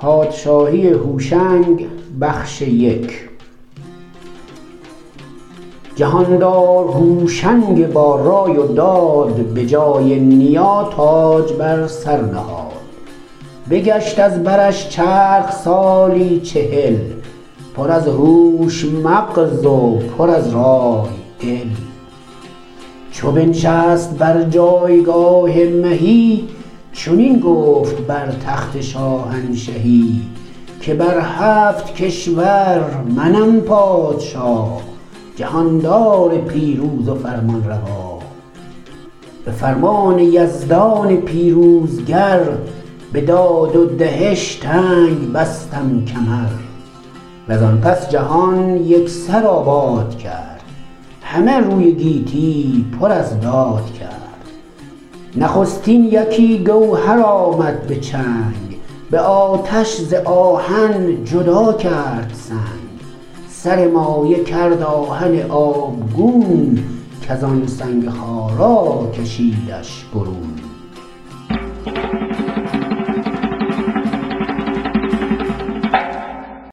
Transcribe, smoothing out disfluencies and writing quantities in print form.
پادشاهی هوشنگ بخش 1. جهاندار هوشنگ با رای و داد، به جای نیا تاج بر سر نهاد. بگشت از برش چرخ سالی 40، پر از هوش مغز و پر از رای دل. چو بنشست بر جایگاه مهی، چنین گفت بر تخت شاهنشهی که بر 7 کشور منم پادشاه، جهاندار پیروز و فرمان روا. به فرمان یزدان پیروزگر، به داد و دهش تنگ بستم کمر. وزان پس جهان یکسر آباد کرد، همه روی گیتی پر از داد کرد. نخستین یکی گوهر آمد به چنگ، به آتش ز آهن جدا کرد سنگ. سر مایه کرد آهن آبگون، کزان سنگ خارا کشیدش برون.